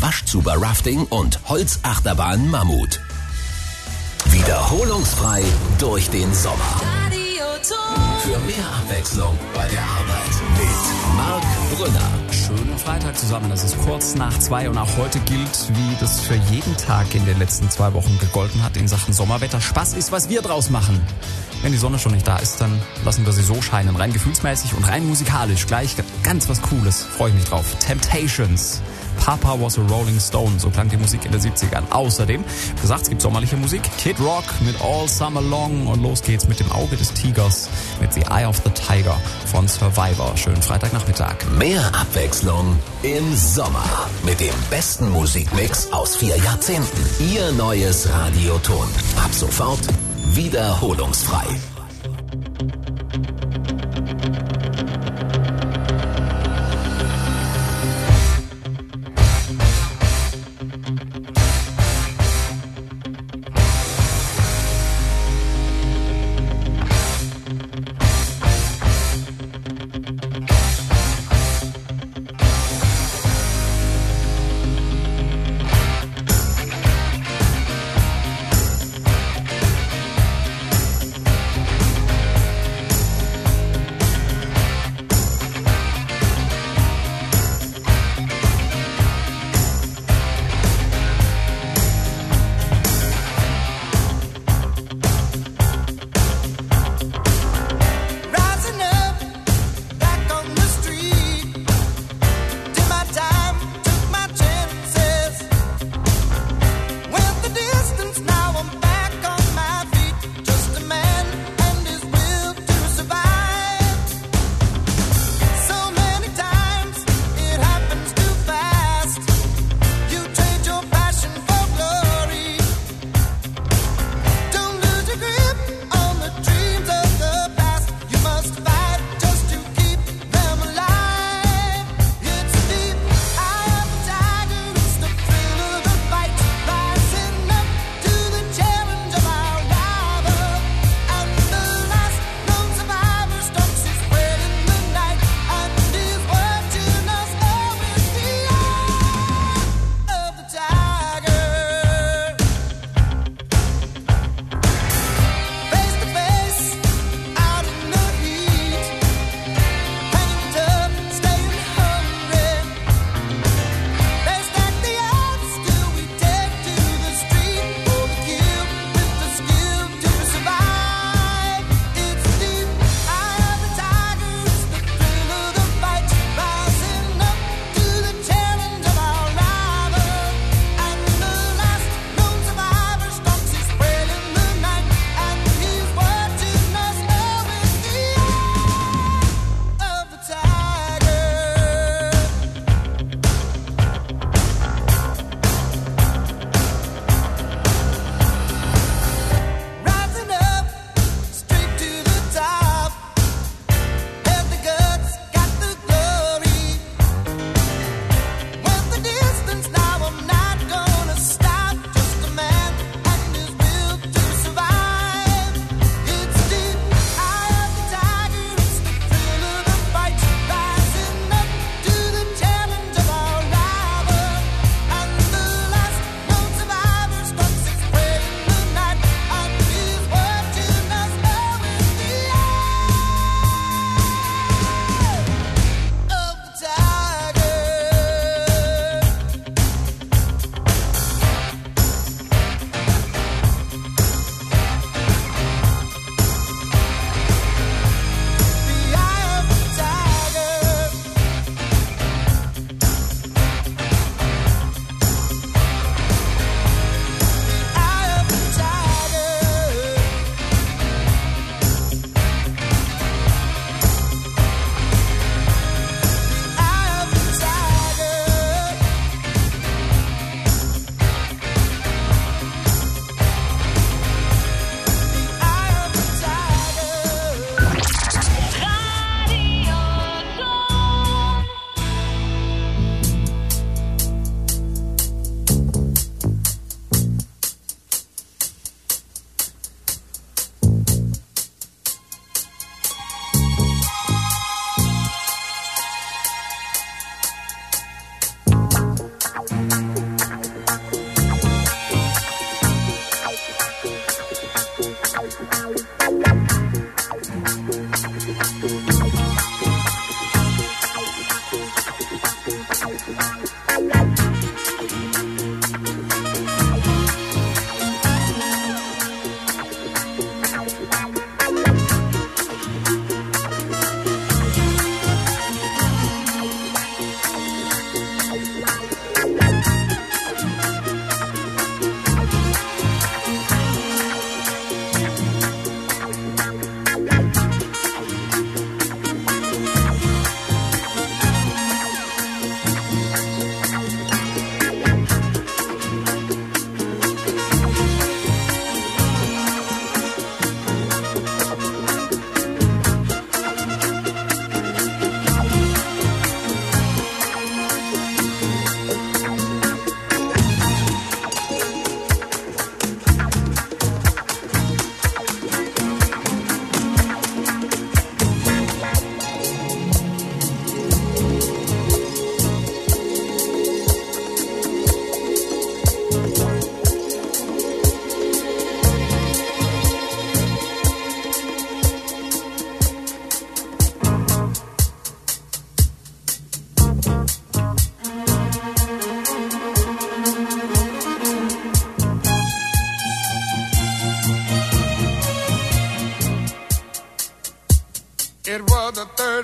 Waschzuber-Rafting und Holzachterbahn Mammut. Wiederholungsfrei durch den Sommer. Für mehr Abwechslung bei der Arbeit mit Marc Brünner. Schönen Freitag zusammen, es ist kurz nach 2 und auch heute gilt, wie das für jeden Tag in den letzten 2 Wochen gegolten hat in Sachen Sommerwetter. Spaß ist, was wir draus machen. Wenn die Sonne schon nicht da ist, dann lassen wir sie so scheinen. Rein gefühlsmäßig und rein musikalisch. Gleich ganz was Cooles, freue ich mich drauf. Temptations. Papa was a Rolling Stone, so klang die Musik in den 70ern. Außerdem, wie gesagt, es gibt sommerliche Musik. Kid Rock mit All Summer Long und los geht's mit dem Auge des Tigers, mit The Eye of the Tiger von Survivor. Schönen Freitagnachmittag. Mehr Abwechslung im Sommer mit dem besten Musikmix aus 4 Jahrzehnten. Ihr neues Radioton. Ab sofort wiederholungsfrei.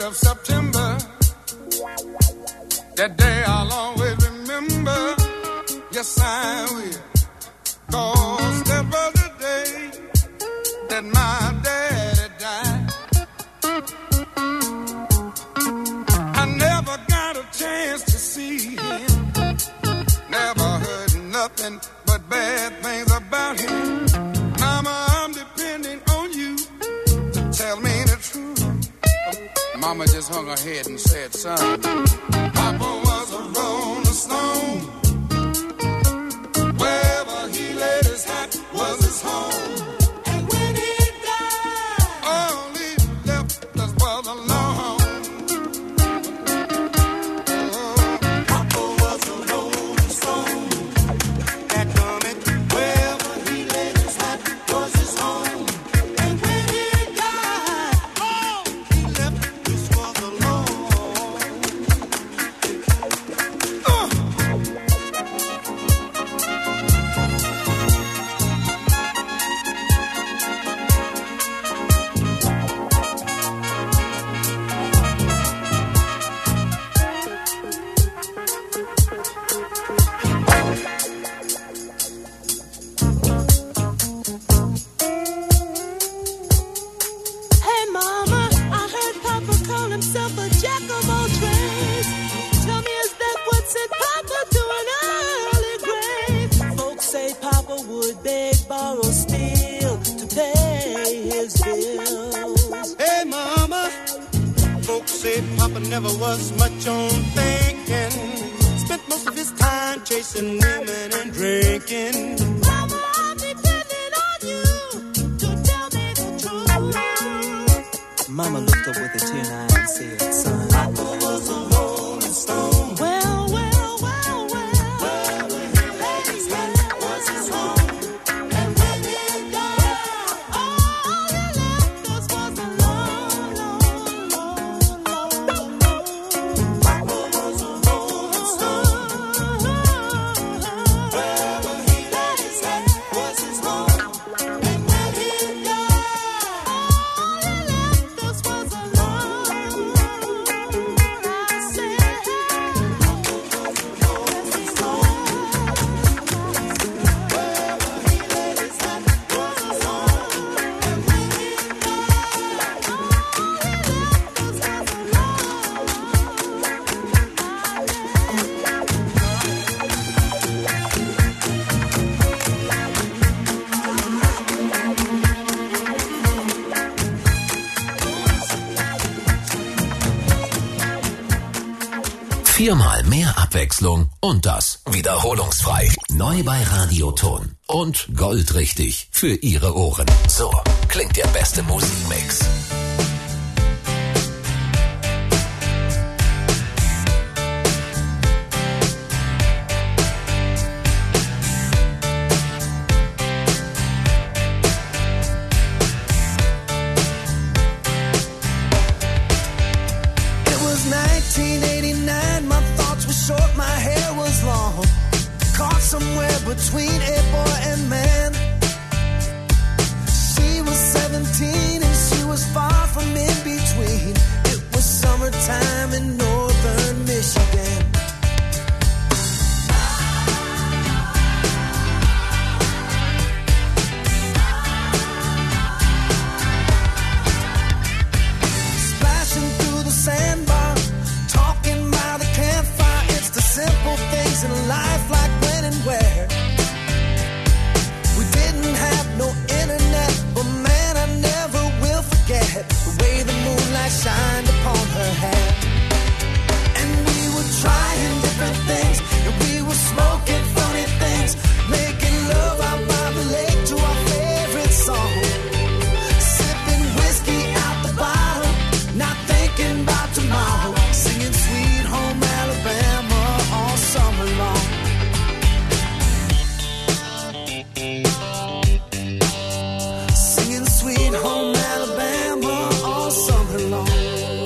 of September. That day I'll always remember. Yes, I will. 'Cause that was the day that my daddy died. I never got a chance to see him. Never heard nothing but bad things about him. Mama, I'm depending on you to tell me the truth. Mama just hung her head and said, son, Papa was a rolling stone. Wherever he laid his hat was his home. And when he died, all he left us was alone. Papa was a rolling stone. That moment, wherever he laid his hat was his home. And when he died, all he left us was alone. Hey mama, I heard Papa call himself a jack of all trades. Tell me, is that what sent Papa to an early grave? Folks say Papa would beg, borrow, steal to pay his bills. Hey, mama, folks say Papa never was much on thinking. Spent most of his time chasing women and drinking. Mama, I'm depending on you to tell me the truth. Mama looked up with a tear in her eye and said, son, Papa was a rolling stone. Well, well, well, well. Wherever he laid his hat was his home. And when he died, all he left us was alone, alone, alone, alone. Papa was a rolling stone. Wherever he laid his hat was his home. And when he died, all he left us was alone. I said, Viermal mehr Abwechslung und das wiederholungsfrei. Neu bei Radioton und goldrichtig für Ihre Ohren. So klingt der beste Musikmix. It was 1989, my thoughts were short, my hair was long. Caught somewhere between a boy and man. She was 17 and she was far from in between. It was summertime in northern Michigan. Splashing through the sandbar, talking by the campfire. It's the simple things in life, like when and where. We didn't have no internet, but man, I never will forget the way the moonlight shined upon her hair. And we were trying different things, and we were smoking funny things, making love out by the lake to our favorite song. Sipping whiskey out the bottle, not thinking about tomorrow. Singing Sweet Home Alabama all summer long. Singing Sweet Home Alabama all summer long.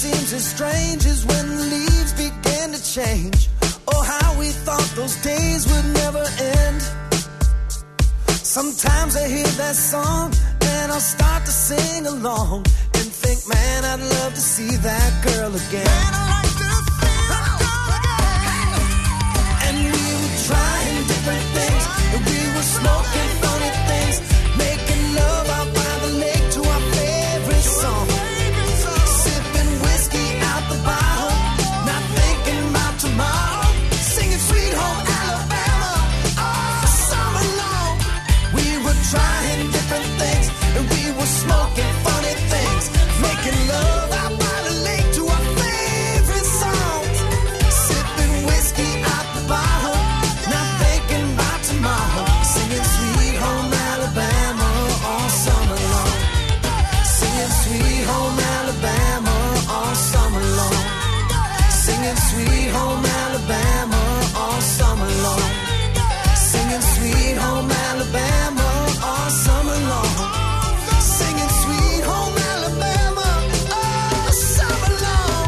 seems as strange as when the leaves begin to change. Oh, how we thought those days would never end. Sometimes I hear that song and I'll start to sing along and think, man, I'd love to see that girl again. Man, I'd like to see that girl again. And we were trying different things, and we were smoking funny things, making love out by the lake to our favorite song. Sipping whiskey out the bottle, not thinking about tomorrow, singing Sweet Home Alabama all summer long. We were trying different things, and we were smoking funny things, making love out by the lake to our favorite songs. Sipping whiskey out the bottle, not thinking about tomorrow, singing Sweet Home Alabama all summer long. Singing Sweet Home Alabama all summer long. Singing Sweet Home Alabama all summer long. Singing Sweet Home Alabama all summer long. Singing Sweet Home Alabama all summer long.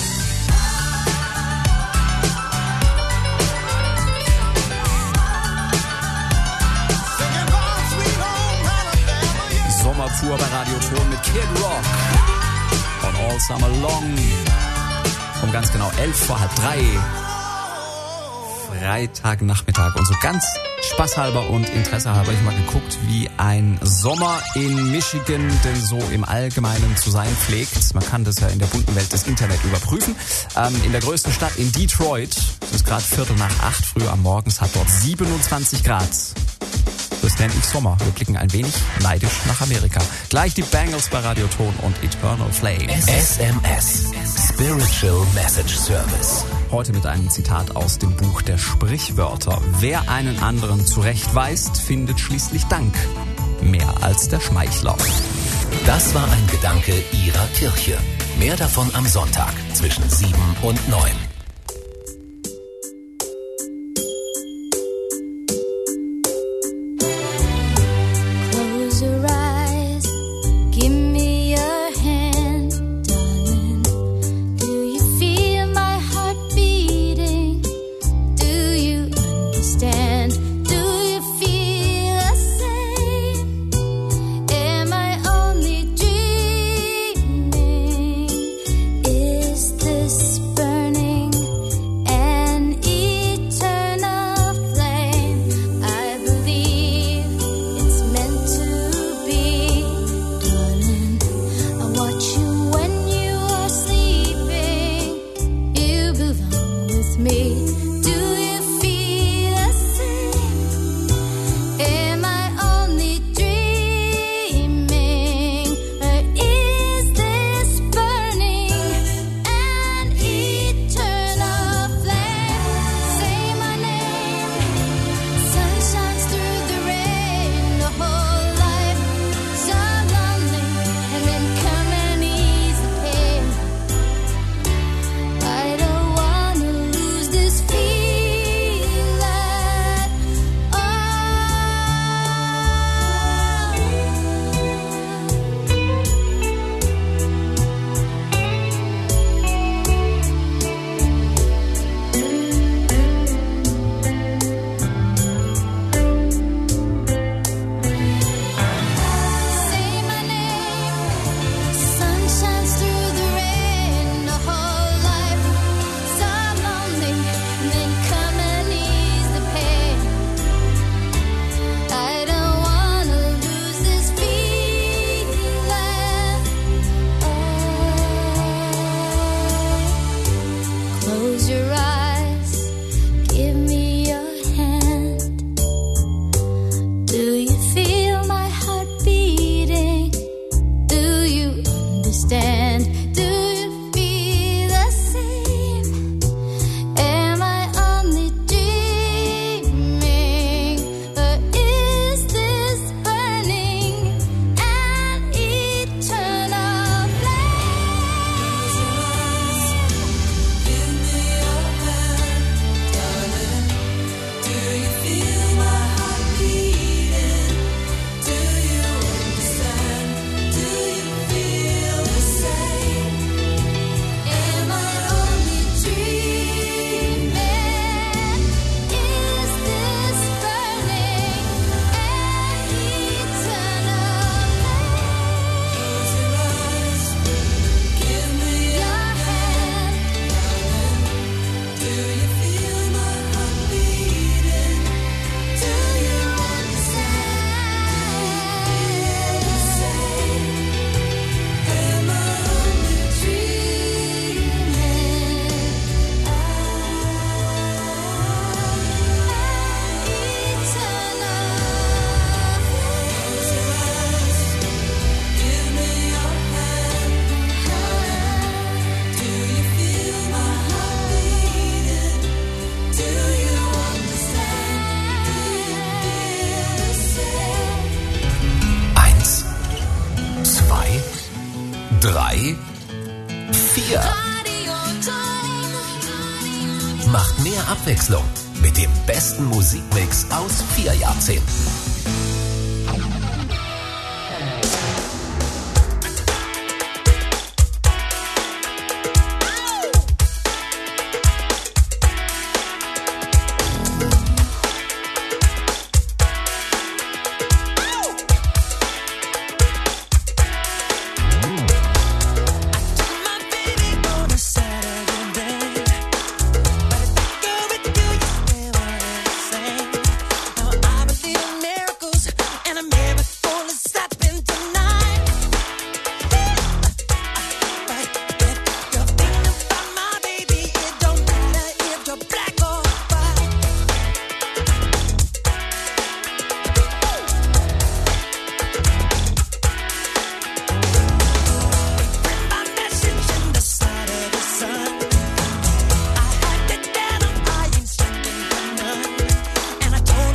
Singing home, Sweet Home Alabama, yeah. Sommerfuhr bei Radio Ton mit Kid Rock von All Summer Long. Um ganz genau 2:11. Freitagnachmittag. Und so ganz spaßhalber und interessehalber ich mal geguckt, wie ein Sommer in Michigan denn so im Allgemeinen zu sein pflegt. Man kann das ja in der bunten Welt des Internet überprüfen. In der größten Stadt in Detroit, es ist gerade 7:45 früh am Morgen, es hat dort 27 Grad. Das nenne ich Sommer. Wir blicken ein wenig neidisch nach Amerika. Gleich die Bangles bei Radio Ton und Eternal Flame. SMS. Spiritual Message Service. Heute mit einem Zitat aus dem Buch der Sprichwörter. Wer einen anderen zurechtweist, findet schließlich Dank. Mehr als der Schmeichler. Das war ein Gedanke Ihrer Kirche. Mehr davon am Sonntag zwischen 7 und 9. Close your eyes, give me your hand, darling. Do you feel my heart beating? Do you understand? Do you feel the same? Am I only dreaming? Is this burning an eternal flame? I believe it's meant to be, darling. I watch you when you are sleeping. You belong with me. Do you feel the same? Am I only dreaming? Or is this burning an eternal flame? Say my name. Sun shines through the rain. The whole life so lonely, and then come and ease the pain. I don't wanna lose this feeling. Oh. Say my name. Sun shines through the rain. The whole life so lonely, and then come and ease the pain. I don't wanna lose this feeling. Oh. Close your eyes, give me your hand. Do you feel my heart beating? Do you understand? Do you feel the same? Am I only dreaming? Or is this burning an eternal flame? Give me your 4. Macht mehr Abwechslung mit dem besten Musikmix aus 4 Jahrzehnten.